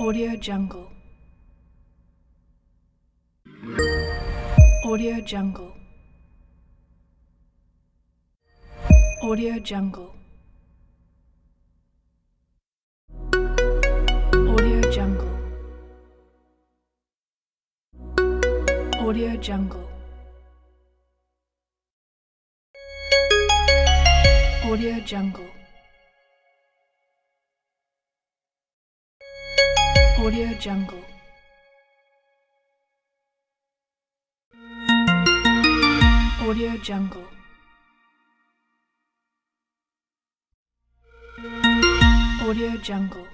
Audio Jungle. Audio Jungle. Audio Jungle. Audio Jungle. Audio Jungle. Audio Jungle. Audio Jungle. Audio Jungle. Audio Jungle.